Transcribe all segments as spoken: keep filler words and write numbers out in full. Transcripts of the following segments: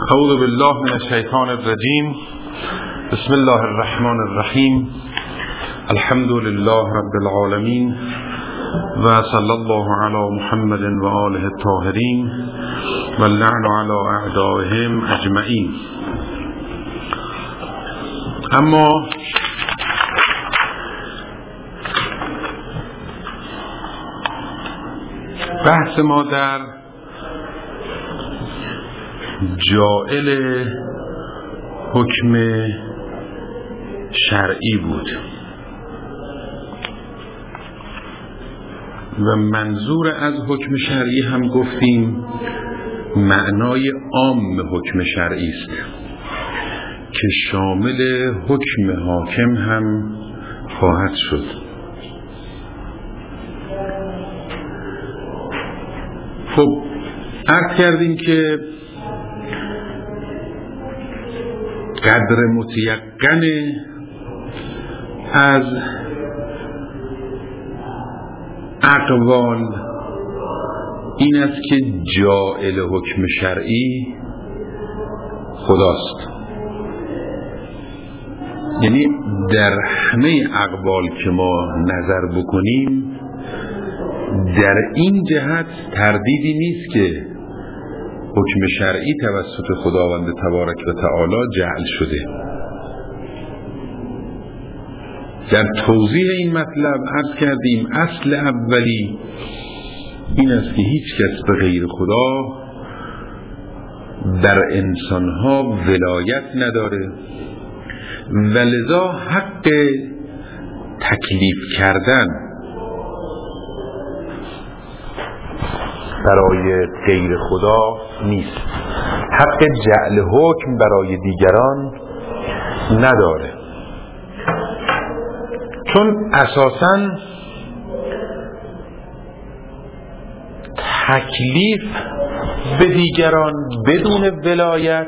اعوذ بالله من الشیطان الرجیم. بسم الله الرحمن الرحیم. الحمد لله رب العالمین و صلی الله علی محمد و آله الطاهرین و اللعن علی اعدائهم اجمعین. اما بحث ما در جائل حکم شرعی بود و منظور از حکم شرعی هم گفتیم معنای عام حکم شرعی است که شامل حکم حاکم هم خواهد شد. خب عرض کردیم که قدر متیقن از اقوال این است که جائل حکم شرعی خداست. یعنی در همه اقوال که ما نظر بکنیم در این جهت تردیدی نیست که حکم شرعی توسط خداوند تبارک و تعالی جعل شده. در توضیح این مطلب عرض کردیم اصل اولی این است که هیچ کس به غیر خدا در انسانها ولایت نداره و لذا حق تکلیف کردن برای غیر خدا نیست. حق جعل حکم برای دیگران نداره، چون اساساً تکلیف به دیگران بدون ولایت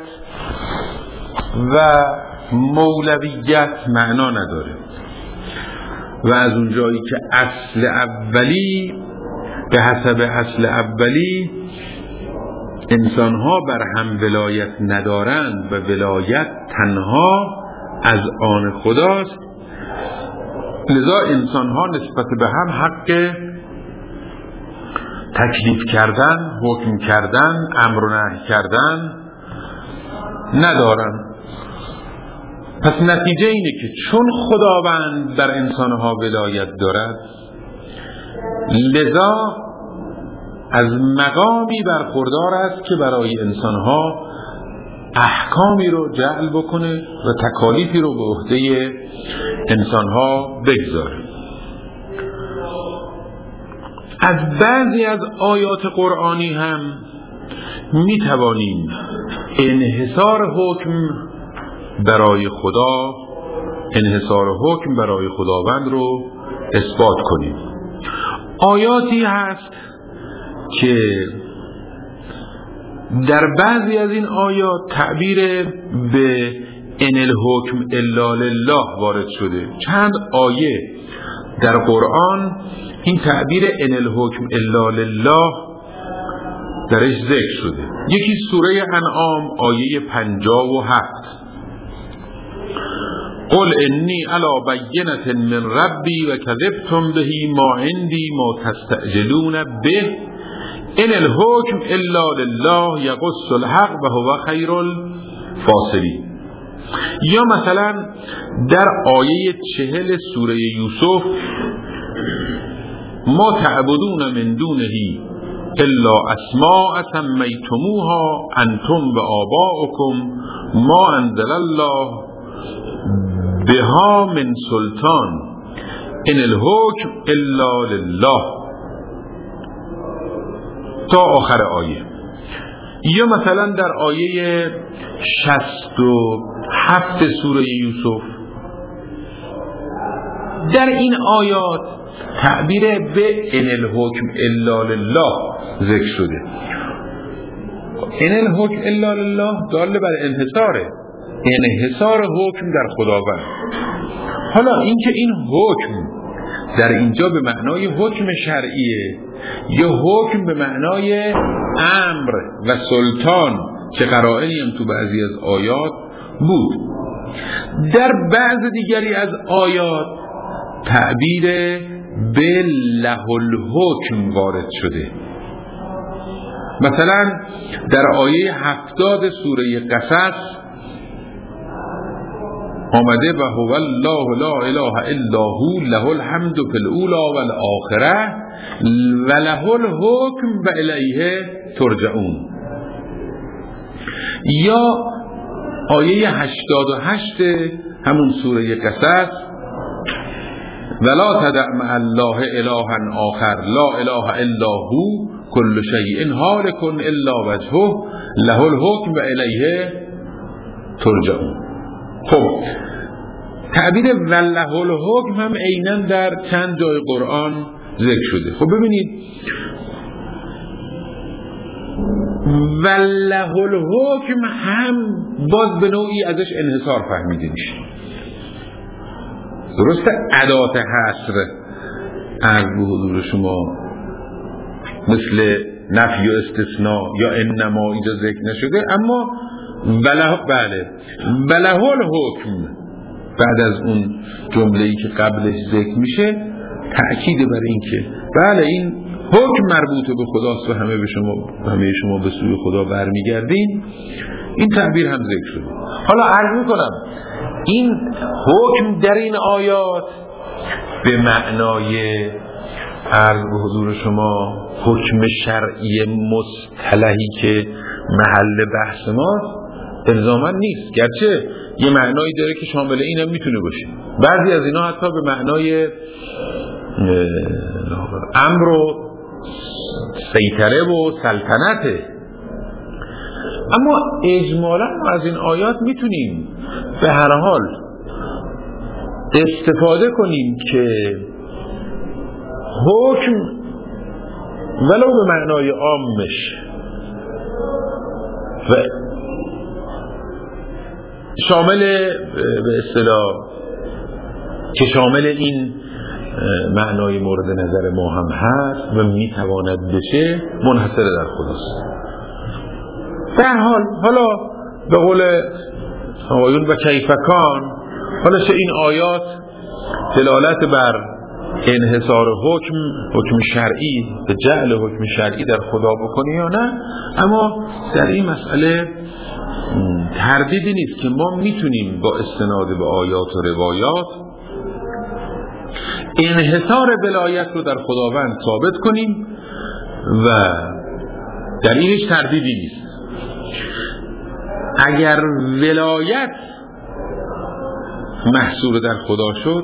و مولویت معنا نداره و از اونجایی که اصل اولی به حسب اصل اولی انسانها بر هم ولایت ندارند و ولایت تنها از آن خداست، لذا انسانها نسبت به هم حق تکلیف کردن، حکم کردن، امر و نهی کردن ندارند. پس نتیجه اینه که چون خداوند بر انسانها ولایت دارد لذا از مقامی برخوردار است که برای انسانها احکامی رو جعل بکنه و تکالیفی رو به عهده انسانها بگذاره. از بعضی از آیات قرآنی هم میتوانیم انحصار حکم برای خدا انحصار حکم برای خداوند رو اثبات کنیم. آیاتی هست که در بعضی از این آیات تعبیر به ان الحکم الا لله وارد شده. چند آیه در قرآن این تعبیر ان الحکم الا لله درش ذکر شده. یکی سوره انعام آیه پنجاه و هفت، قل انی علی بینة من ربی و کذبتم به ما عندی ما تستعجلون به ان الحکم الا لله یقص الحق و هو خیر الفاصلین. یا مثلا در آیه چهل سوره یوسف ما تعبدون من دونه الا اسماء سمیتموها انتم و آباؤکم ما انزل الله بها من سلطان ان الحکم الا لله تا آخر آیه. یا مثلا در آیه شصت و هفت سوره یوسف در این آیات تعبیر به ان الحکم الا لله ذکر شده. ان الحکم الا لله دال بر انحصاره، انحصار حکم در خداوند. حالا اینکه این حکم در اینجا به معنای حکم شرعیه یا حکم به معنای امر و سلطان که قرائنی هم تو بعضی از آیات بود. در بعض دیگری از آیات تعبیر به له الحکم وارد شده. مثلا در آیه هفتاد سوره قصص آمده و هو الله لا اله الا هو له الحمد فی الاولی والآخره و له الحکم و الیه ترجعون. یا آیه هشتاد و هشت همون سوره قصص ولا تدع مع الله الها آخر لا اله الا هو کل شیء هالک الا وجهه له الحکم و الیه ترجعون. خب تعبیر وله الحکم هم عیناً در چند جای قرآن ذکر شده. خب ببینید وله الحکم هم باز به نوعی ازش انحصار فهمیده میشه. درسته ادات حصر از به حضور شما مثل نفی و استثناء یا انما اینجا ذکر نشده، اما وله بله وله الحکم بعد از اون جمله‌ای که قبلش ذکر میشه تأکید بر این که بله این حکم مربوط به خداست و همه به شما همه شما به سوی خدا برمیگردین. این تعبیر هم ذکر شده. حالا عرض میکنم این حکم در این آیات به معنای عرض به حضور شما حکم شرعی مصطلحی که محل بحث ماست الزاما نیست، گرچه یه معنایی داره که شامل این هم میتونه باشه. بعضی از اینا حتی به معنای امر و سیطره و سلطنته. اما اجمالا از این آیات میتونیم به هر حال استفاده کنیم که حکم ولو به معنای عامش و شامل به اصطلاح که شامل این معنای مورد نظر ما هم هست و میتواند بشه منحصر در خداست. در حال حالا به قول آیون و کیفکان حالا چه این آیات دلالت بر انحصار حکم حکم شرعی به جعل حکم شرعی در خدا بکنه یا نه، اما در این مسئله تردیدی نیست که ما میتونیم با استناد به آیات و روایات انحصار ولایت رو در خداوند ثابت کنیم و در اینش تردیدی نیست. اگر ولایت محصور در خدا شد،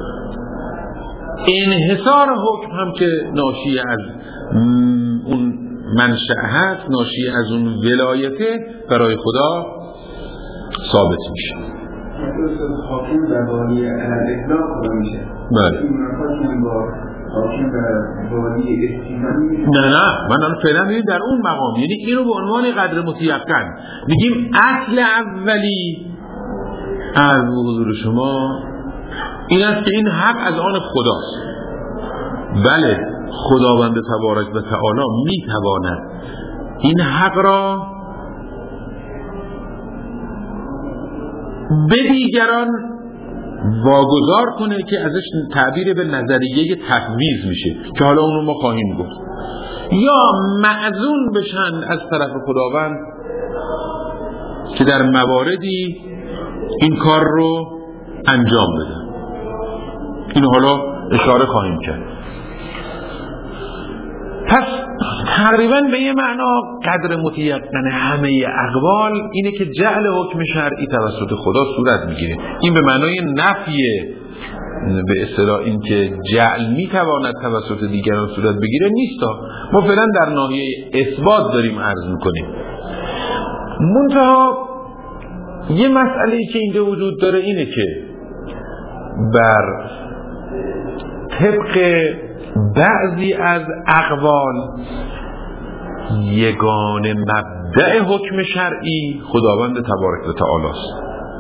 انحصار حکم هم که ناشی از اون منشأ هست، ناشی از اون ولایته برای خدا ثابت میشه. حاکم در والی اطلاق خدا میشه. بله. حاکم در والی استیمان. نه نه من الان فعلا میگم در اون مقام، یعنی اینو به عنوان قدر متیقن میگیم اصل اولی از حضور شما این است که این حق از آن خداست. بله خداوند تبارک و تعالی میتواند این حق را به دیگران واگذار کنه که ازش تعبیر به نظریه تفویض میشه که حالا اونو ما خواهیم گفت، یا معزون بشن از طرف خداوند که در مواردی این کار رو انجام بدن. اینو حالا اشاره خواهیم کرد. پس تقریبا به یه معنا قدر متیقن همه اقوال اینه که جعل حکم شرعی توسط خدا صورت میگیره. این به معنای نفی به اصطلاح این که جعل میتواند توسط دیگران صورت بگیره نیست. ما فعلا در ناحیه اثبات داریم عرض میکنیم. منتها یه مسئله‌ای که اینجا وجود داره اینه که بر طبق بعضی از اقوال یگانه مبدأ حکم شرعی خداوند تبارک و تعالی است،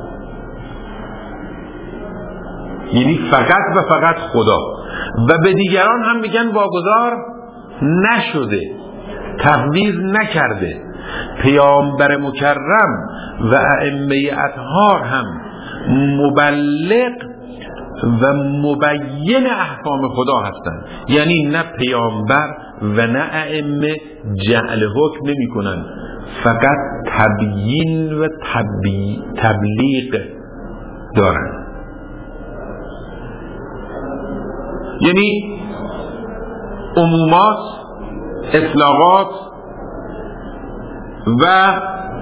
یعنی فقط و فقط خدا، و به دیگران هم میگن واگذار نشده، تفویض نکرده، پیامبر مکرم و ائمه اطهار هم مبلغ و مبین احکام خدا هستند. یعنی نه پیامبر و نه ائمه جعل حکم نمی کنند، فقط تبیین و تبی... تبلیغ دارند. یعنی عمومات، اطلاقات و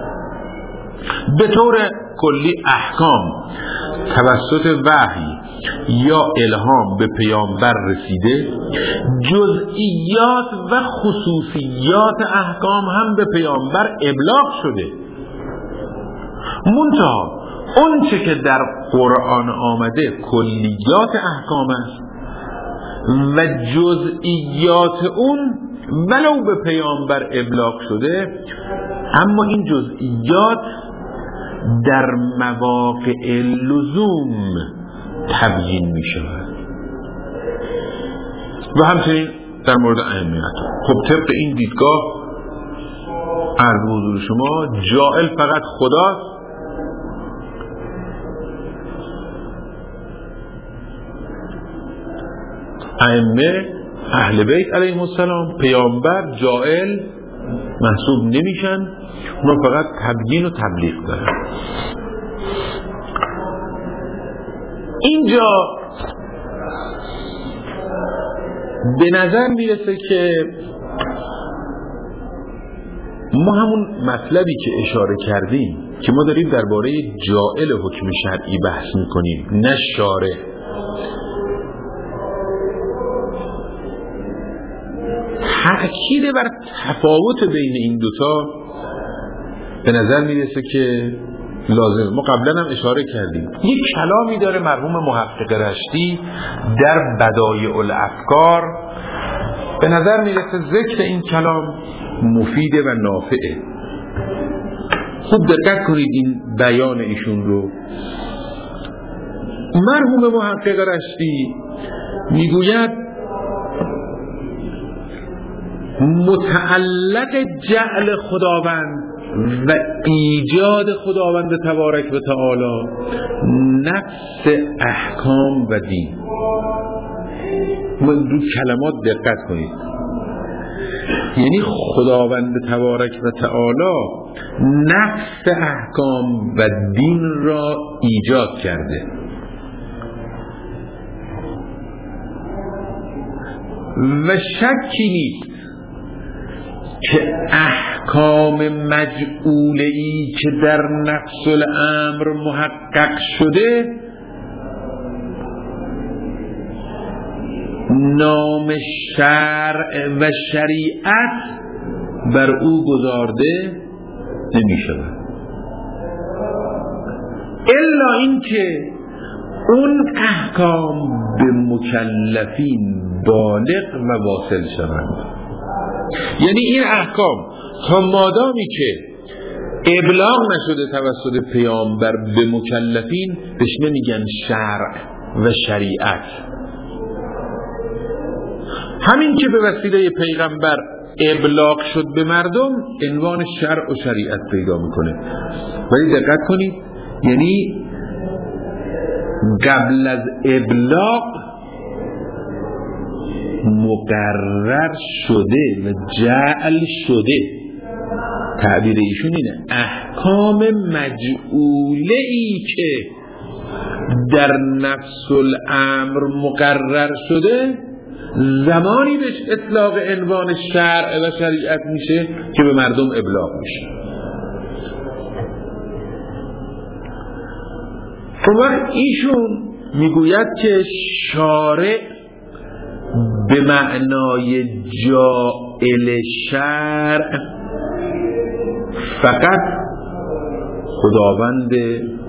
به طور کلی احکام توسط وحی یا الهام به پیامبر رسیده، جزئیات و خصوصیات احکام هم به پیامبر ابلاغ شده. منتها اون چه که در قرآن آمده کلیات احکام است و جزئیات اون ولو به پیامبر ابلاغ شده، اما این جزئیات در مواقع لزوم تبیین می شود. و همچنین در مورد ائمه. خب طبق این دیدگاه عرض به حضور شما جائل فقط خداست، ائمه اهل بیت علیهم السلام پیامبر جائل محسوب نمیشن، اونا فقط تبیین و تبلیغ دارن. اینجا به نظر میرسه که ما همون مطلبی که اشاره کردیم که ما داریم درباره جائل حکم شرعی بحث میکنیم، نه شارع. تأکید بر تفاوت بین این دوتا به نظر میرسه که لازم. ما قبلا هم اشاره کردیم، یک کلامی داره مرحوم محقق رشتی در بدایع الافکار، به نظر میرسه ذکر این کلام مفیده و نافعه. خوب دقت کنید این بیان ایشون رو. مرحوم محقق رشتی میگوید متعلق جعل خداوند و ایجاد خداوند تبارک و تعالی نفس احکام و دین. من دو کلمات دقت کنید، یعنی خداوند تبارک و تعالی نفس احکام و دین را ایجاد کرده و شکی نیست که احکام مجعوله‌ای که در نفس الامر محقق شده نام شرع و شریعت بر او گذارده نمی شود، الا اینکه اون احکام به مکلفین بالغ و واصل شوند. یعنی این احکام تا مادامی که ابلاغ نشده توسط پیامبر به مکلفین بهش نمیگن شرع و شریعت. همین که به وسیله پیغمبر ابلاغ شد به مردم عنوان شرع و شریعت پیدا میکنه. ولی دقت کنید، یعنی قبل از ابلاغ مقرر شده و جعل شده. تعبیر ایشون اینه احکام مجعوله ای که در نفس الامر مقرر شده زمانی بهش اطلاق عنوان شرع و شریعت میشه که به مردم ابلاغ میشه. اون وقت ایشون میگوید که شارع به معنای جائل شرع فقط خداوند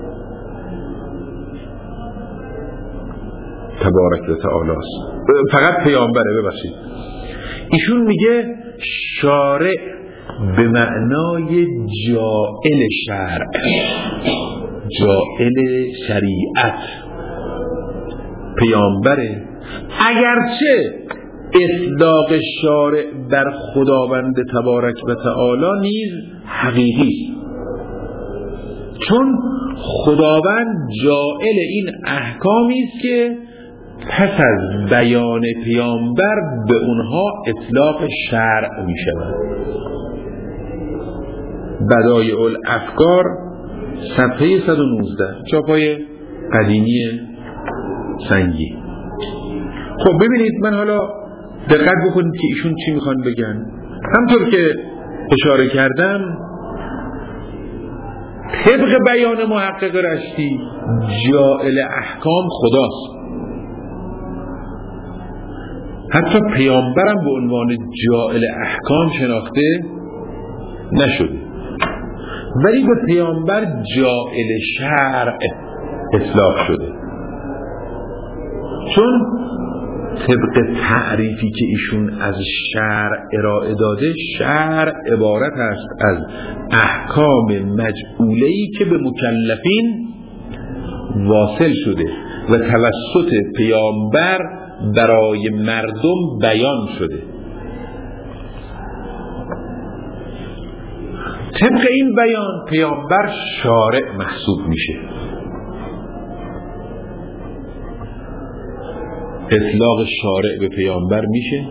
تبارک و تعالی است، فقط پیامبره. ببخشید، ایشون میگه شارع به معنای جائل شرع، جائل شریعت پیامبره، اگرچه اطلاق شارع بر خداوند تبارک و تعالی نیز حقیقی، چون خداوند جاعل این احکامی است که پس از بیان پیامبر به اونها اطلاق شرع می شود. بدایع الافکار صفحه صد و نوزده، چاپای قدیمی سنگی. خب ببینید، من حالا دقت بکنید که ایشون چی میخوان بگن. همطور که اشاره کردم، طبق بیان محقق رشتی جاعل احکام خداست. حتی پیامبرم به عنوان جاعل احکام شناخته نشده، ولی به پیامبر جاعل شرع اطلاق شده، چون طبق تعریفی که ایشون از شرع ارائه داده، شرع عبارت است از احکام مجعوله‌ای که به مکلفین واصل شده و توسط پیامبر برای مردم بیان شده. طبق این بیان پیامبر شارع محسوب میشه. اطلاق شارع به پیامبر میشه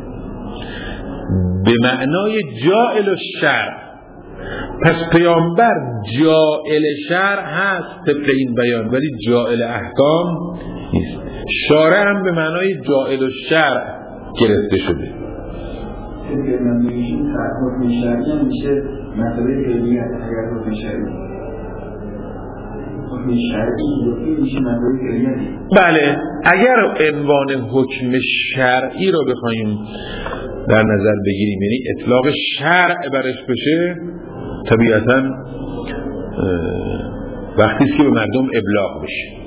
به معنای جاعل الشرع. پس پیامبر جاعل شرع هست طبق این بیان، ولی جاعل احکام نیست. شارع هم به معنای جاعل الشرع گرفته شده. اگر نمیشیم حکم شرعی هم میشه مسئله فعلیت. اگر حکم شرعی حکم شرعی میشه مسئله فعلیت. بله، اگر عنوان حکم شرعی رو بخوایم در نظر بگیریم، یعنی اطلاق شرع برش بشه، طبیعتاً وقتی است که به مردم ابلاغ بشه.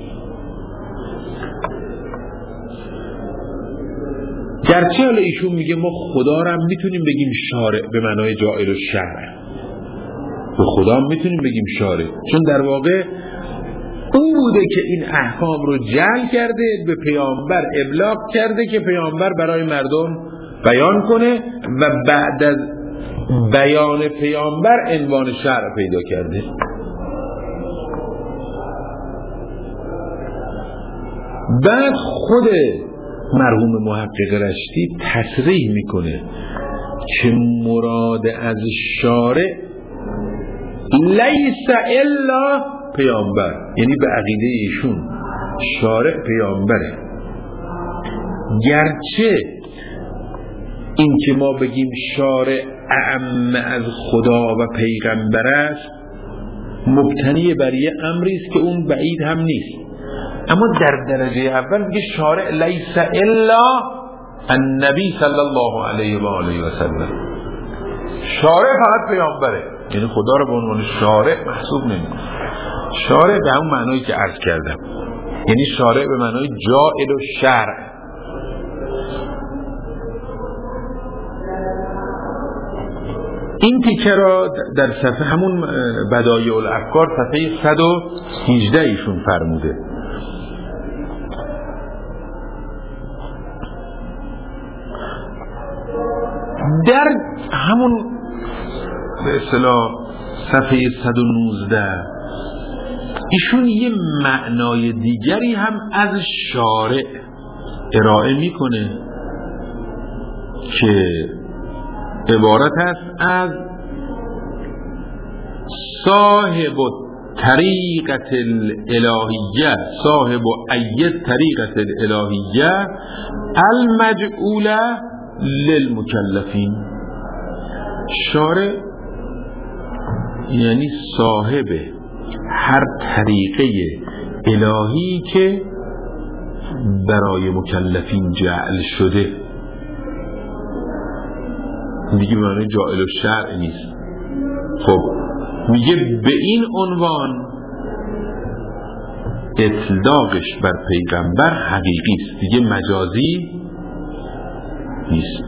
گرچه حالا ایشون میگه ما خدا رو هم میتونیم بگیم شارع به معنای جاعل الشرع، به خدا هم میتونیم بگیم شارع، چون در واقع او بوده که این احکام رو جعل کرده، به پیامبر ابلاغ کرده که پیامبر برای مردم بیان کنه و بعد از بیان پیامبر عنوان شرع پیدا کرده. بعد خود مرحوم محقق رشتی تصریح میکنه که مراد از شارع لیس الا پیامبر، یعنی به عقیده ایشون شارع پیامبره. گرچه این که ما بگیم شارع اعم از خدا و پیغمبر است مبتنی بر یه امری است که اون بعید هم نیست، اما در درجه اول میگه شارع لیس الا النبی صلی الله علیه و آله و سلم. شارع فقط پیامبره، یعنی خدا رو به عنوان شارع محسوب نمی‌کنه. شارع به همون معنایی که عرض کردم، یعنی شارع به معنای جاعل و شرع. این تیکه را در صفحه همون بدایع الافکار صفحه صد و هجده ایشون فرموده. در همون به اصطلاح صفحه صد و نوزده ایشون یه معنای دیگری هم از شارع ارائه میکنه که عبارت است از صاحب طریقت الالهیه، صاحب ایت طریقت الالهیه المجعوله للمکلفین. شارع یعنی صاحب هر طریقه الهی که برای مکلفین جعل شده. دیگه معنی جاعل الشرع نیست. خب میگه به این عنوان اطلاقش بر پیغمبر حقیقی است، دیگه مجازی نیست.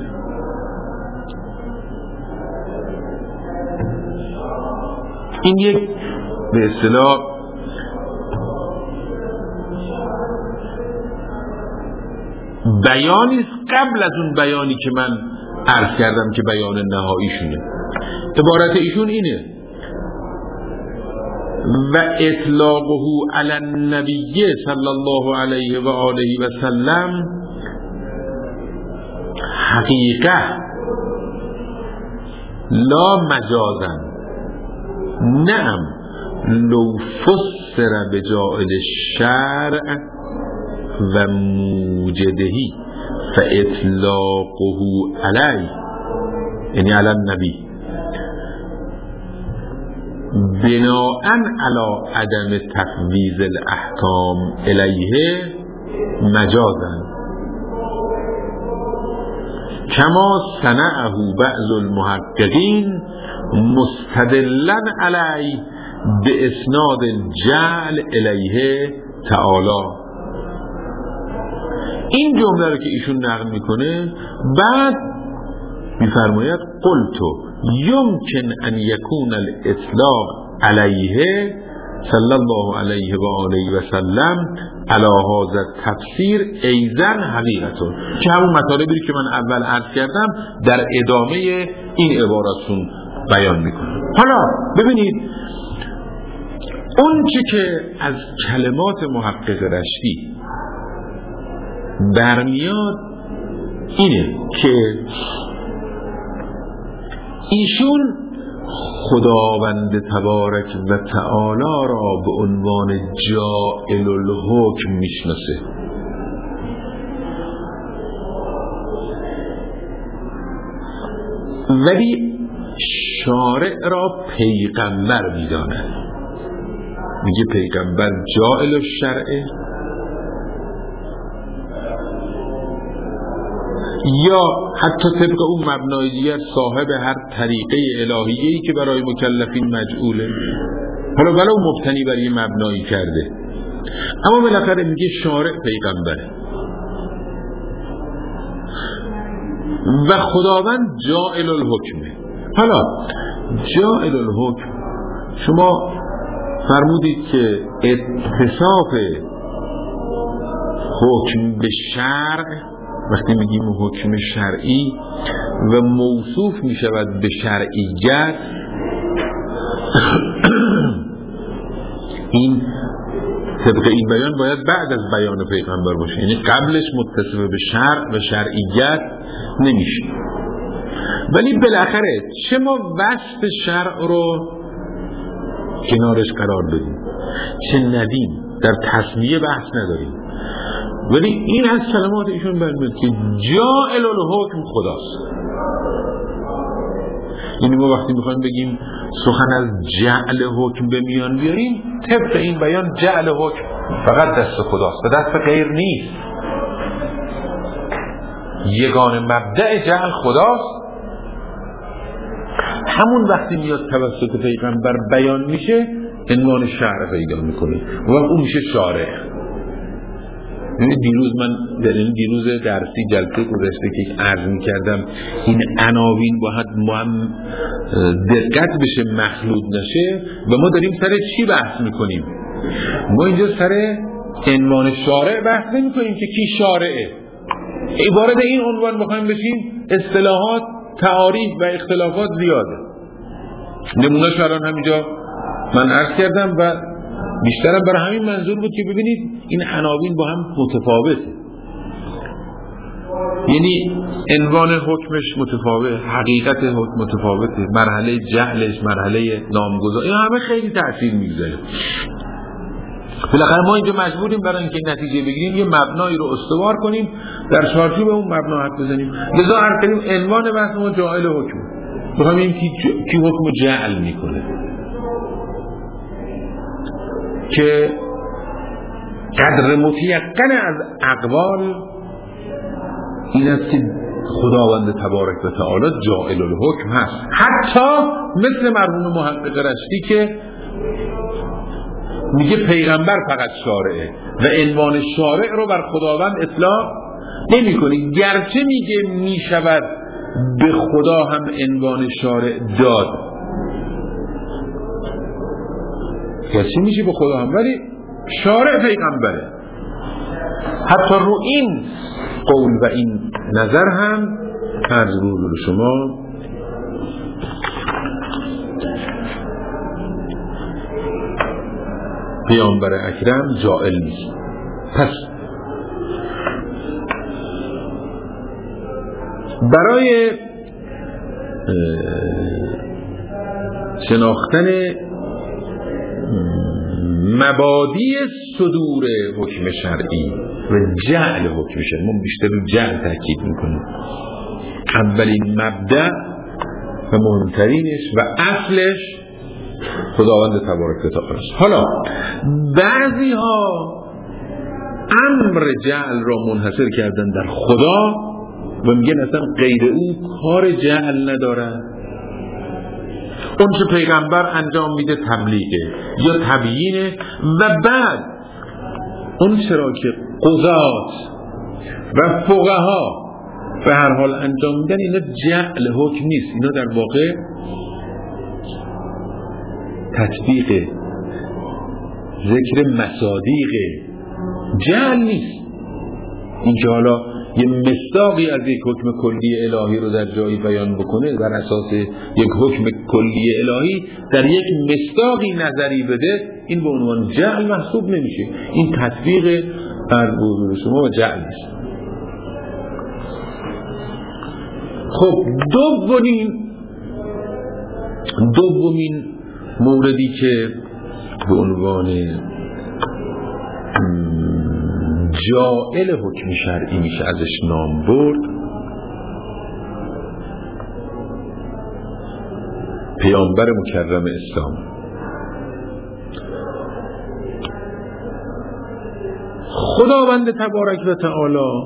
این یک به اصطلاح بیانی است قبل از اون بیانی که من عرض کردم که بیان نهاییشونه. عبارت ایشون اینه و اطلاقه علی النبی صلی الله علیه و آله و سلم حقیقه لا مجازا نعم لو فسر بجائل الشرع و موجدهی فاطلاقه علی یعنی علی النبی بناءً علی عدم تفویض الاحکام الیه مجازا کما صنعه بعض المحققین مستدلا علی باسناد الجعل الیه تعالی. این جمله رو که ایشون نقل میکنه بعد میفرماید قلتو یمکن ان یکون الاطلاق علیه صلی الله علیه و آله و سلم علی هذا التفسیر ایضا حقیقتون، که همون مطالبی که من اول عرض کردم در ادامه این عباراتون بیان میکنم. حالا ببینید اون چی که از کلمات محقق رشدی برمیاد اینه که ایشون خداوند تبارک و تعالی را به عنوان جاعل الحکم میشناسه. ولی شارع را پیغمبر میداند. میگه پیغمبر جاعل الشرع یا حتی طبق اون مبنای دیگر صاحب هر طریقه الهیه‌ای که برای مکلفین مجعوله، حالا ولو مبتنی بر یه مبنایی کرده، اما بالاخره میگه شارع پیغمبره و خداوند جاعل الحکمه. حالا جاعل الحکم شما فرمودید که اتصاف حکم به شرع وقتی میگیم حکم شرعی و موصوف میشود به شرعیت، این طبق این بیان باید بعد از بیان پیغمبر باشه، یعنی قبلش متصف به شرع و شرعیت نمیشه. ولی بالاخره چه ما وصف شرع رو کنارش قرار بدیم چه ندیم، در تصمیه بحث نداریم، ولی این از کلمات ایشون برمیاد که جاعل الحکم خداست. یعنی ما وقتی میخوایم بگیم سخن از جعل حکم به میان بیاریم، طبق این بیان جعل حکم فقط دست خداست و دست غیر نیست. یگانه مبدأ جعل خداست. همون وقتی میاد توسط پیغمبر بیان میشه عنوان شرع پیدا میکنه و اون میشه شارع. یعنی دیروز من در این دیروز درسی جلسه گذشته که عرض میکردم این عناوین باید ما هم دقت بشه مخلوط نشه و ما داریم سر چی بحث میکنیم؟ ما اینجا سر عنوان شارع بحث نمی کنیم که کی شارعه. وارد این عنوان بخوایم بشیم اصطلاحات تعاریف و اختلافات زیاده. نمونهش الان همینجا من عرض کردم و بیشترم برای همین منظور بود که ببینید این عناوین با هم متفاوته، یعنی عنوان حکمش متفاوت، حقیقت حکم متفاوته، مرحله جهلش، مرحله نامگذاری، این همه خیلی تأثیر میگذاره. بالاخره ما اینجا مجبوریم برای اینکه نتیجه بگیریم یه مبنایی رو استوار کنیم، در چارچوب اون مبنا حرف بزنیم. لذا عرض کردیم عنوان بحث ما جاعل حکم، بخوایم این کی حکم جعل میکنه که قدر متیقن از اقوال این است که خداوند تبارک و تعالی جاعل الحکم هست، حتی مثل مرحوم محقق رشدی که میگه پیغمبر فقط شارعه و عنوان شارع رو بر خداوند اطلاق نمی کنی، گرچه میگه میشود به خدا هم عنوان شارع داد، گرچه میشه به خدا هم، ولی شارع پیغمبره. حتی رو این قول و این نظر هم عرض بود رو شما پیامبر اکرم جائل نیست. پس برای شناختن مبادی صدور حکم شرعی و جعل حکم شرعی، ما بیشتر رو جعل تاکید میکنیم، اولین مبدأ و مهمترینش و اصلش خداوند تبارک و تعالی است. حالا بعضی ها امر جعل را منحصر کردن در خدا و میگن اصلا غیر او کار جعل نداره. اون چه پیغمبر انجام میده تبلیغه یا تبیینه، و بعد اون چرا که قضات و فقها به هر حال انجام میدن، اینا جعل حکم نیست، اینا در واقع تطبیق ذکر مصادیق جعل نیست. این که حالا یه مصداقی از یک حکم کلی الهی رو در جایی بیان بکنه، در اساس یک حکم کلی الهی در یک مصداقی نظری بده، این به عنوان جعل محسوب نمیشه. این تطبیق بر حضور شما و جعل نیست. خب دومین دومین موردی که به عنوان جائل حکم شرعی میشه ازش نام برد، پیامبر مکرم اسلام. خداوند تبارک و تعالی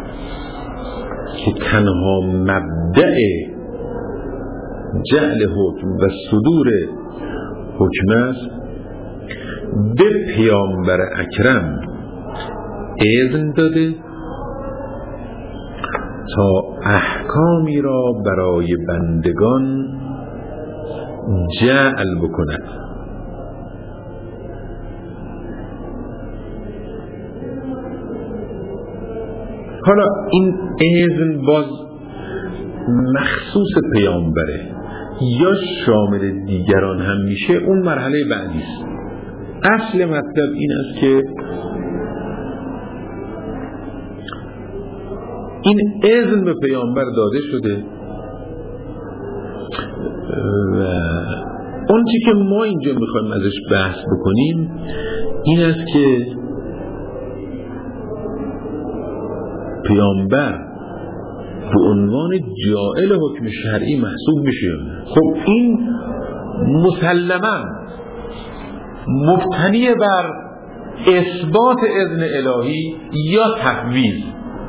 که تنها مبدأ جعل حکم و صدور حکم است، به پیامبر اکرم اذن داده تا احکامی را برای بندگان جعل بکند. حالا این اذن باز مخصوص پیامبره یا شامل دیگران هم میشه، اون مرحله بعدی است. اصل مطلب این است که این اذن به پیامبر داده شده و اون چی که ما اینجا میخوایم ازش بحث بکنیم این است که پیامبر به عنوان جائل حکم شرعی محسوب میشه. خب این مسلماً مبتنی بر اثبات اذن الهی یا تفویض،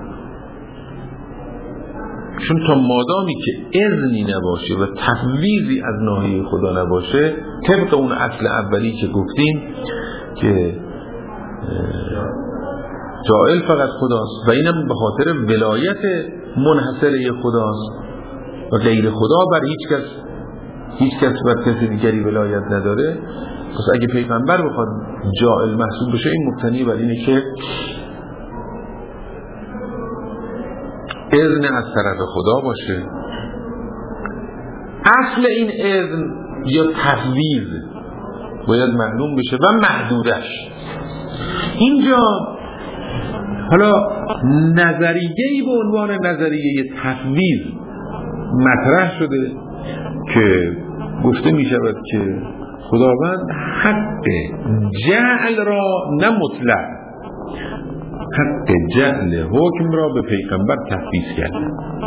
چون تا مادامی که اذنی نباشه و تفویضی از ناحیه خدا نباشه، طبق اون اصل اولی که گفتیم که جائل فقط خداست و اینم به خاطر ولایت منحصره خداست و غیر خدا بر هیچ کس هیچ کس بر کسی دیگری ولایت نداره. پس اگه پیغمبر بخواد جائل محسوب بشه، این مبتنی بر اینه که اذن از طرف خدا باشه. اصل این اذن یا تفویض باید معلوم بشه و محدودش. اینجا حالا نظریه‌ای به عنوان نظریه تفویض مطرح شده که گفته می شود که خداوند حق جعل را نه مطلق، حق جعل حکم را به پیغمبر تفویض کرده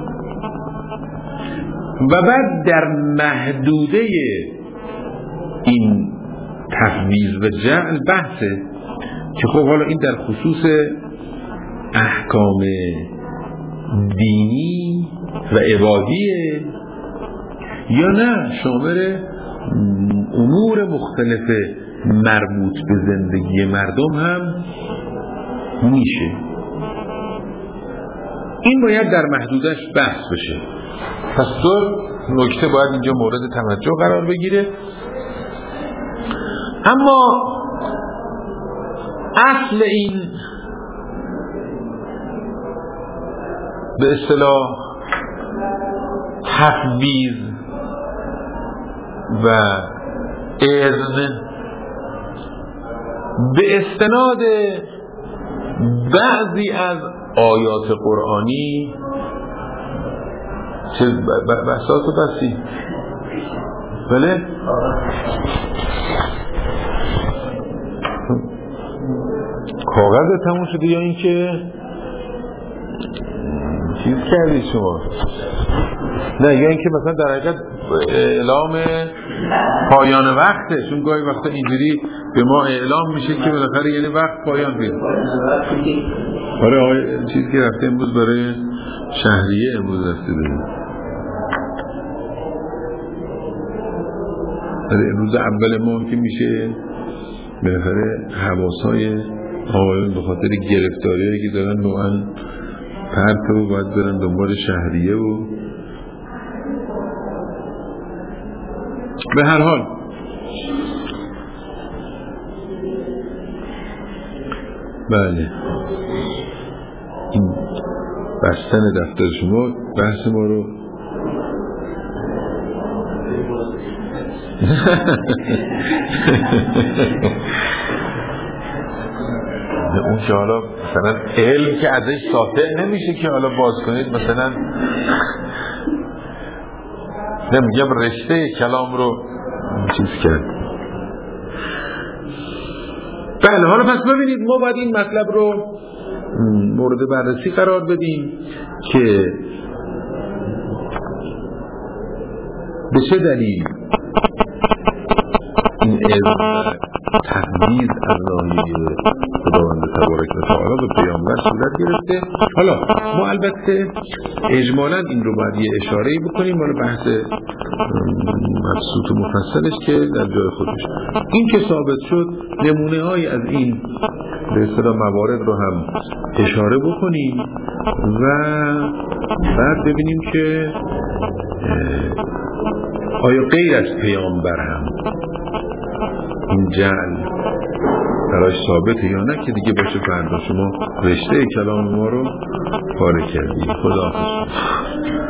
و بعد در محدوده این تفویض و جعل بحثه که خب حالا این در خصوص احکام دینی و عبادیه یا نه شامل امور مختلف مربوط به زندگی مردم هم میشه. این باید در محدودش بحث بشه. پس دو نکته باید اینجا مورد توجه قرار بگیره. اما اصل این به اصطلاح تفویض و اذن به استناد بعضی از آیات قرآنی چه بحثات و بحثی بله کاغذ تموم شده یا این که چیز کردی شما نه یا این که مثلا در حقیقت اعلام پایان وقته، چون گاهی وقتا اینجوری به ما اعلام میشه که بالاخره یعنی وقت پایان پیدا. آره آقای چیزی که رفته امروز برای شهریه امروز رفته بریم. آره امروز اول ماه که میشه بالاخره حواسای آقایون به خاطر گرفتاریایی که دارن نوعا پرت و باید برن دنبال شهریه و به هر حال بله این بستن دفتر شما بحث ما رو اون که حالا مثلا علم که ازش ساطع نمیشه که حالا باز کنید مثلا نمیگم رشته کلام رو چیز کرد. بله حالا پس ببینید ما باید این مطلب رو مورد بررسی قرار بدیم که به چه دلیل این علم تقدیر از ناحیه خداوند تبارک و تعالی به پیامبر صورت گرفته. حالا ما البته اجمالا این رو باید یه اشاره‌ای بکنیم مال بحث مبسوط و مفصلش که در جای خودش این که ثابت شد نمونه های از این به اصطلاح موارد رو هم اشاره بکنیم و بعد ببینیم که آیا غیر از پیامبر هم این جعل براش ثابته یا نه که دیگه باشه فردا شما رشته کلام ما رو پاره کردیم. خدا حافظ.